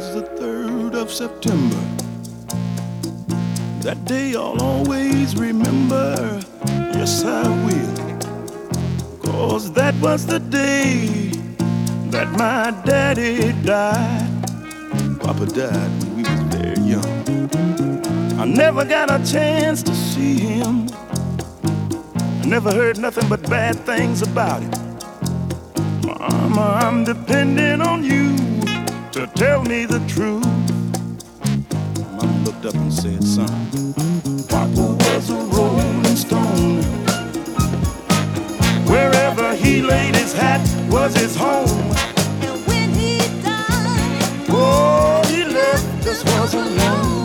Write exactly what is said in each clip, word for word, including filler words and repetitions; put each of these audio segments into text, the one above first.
was the third of September. That day I'll always remember. Yes, I will. 'Cause that was the day that my daddy died. Papa died when we was very young. I never got a chance to see him. I never heard nothing but bad things about him. Mama, I'm depending on you to tell me the truth. Mama looked up and said, son, Papa was a rolling stone. Wherever he laid his hat was his home. And when he died, oh, he left us was alone.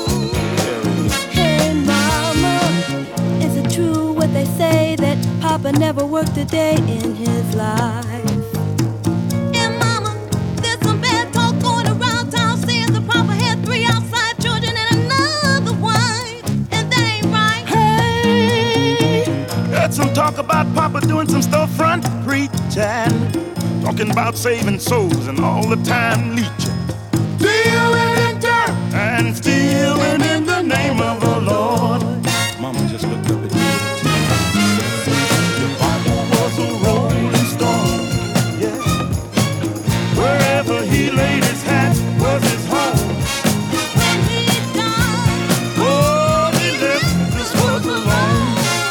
Hey mama, is it true what they say that Papa never worked a day in his life? And mama, there's some bad talk going around town saying that Papa had three outside children and another wife, and that ain't right. Hey, heard some talk about Papa doing some storefront preaching, talking about saving souls and all the time leeching, dealing in dirt and stealing in the name of the Lord. Mama just looked up at me. Your Papa was a rolling stone, yeah. Wherever he laid his hat was his home. When he died, oh, he left this world alone.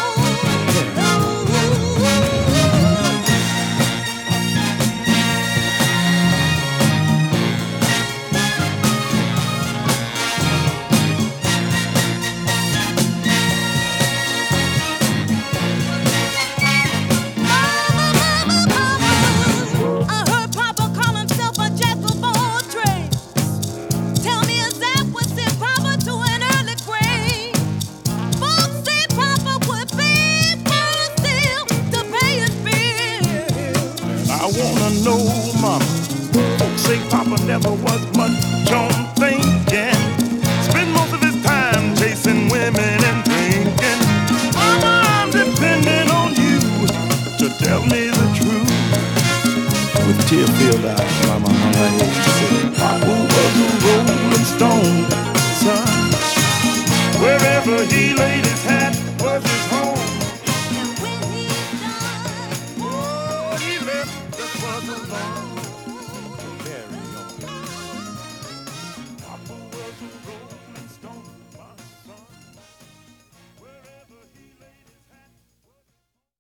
I wanna know, mama, folks say Papa never was much on thinking. Spend most of his time chasing women and drinking. Mama, I'm depending on you to tell me the truth. With tear-filled eyes, mama hung her head and said, Papa was a rolling stone, son. Wherever he laid his hat was his home. and when he died, Oh, he left us was alone.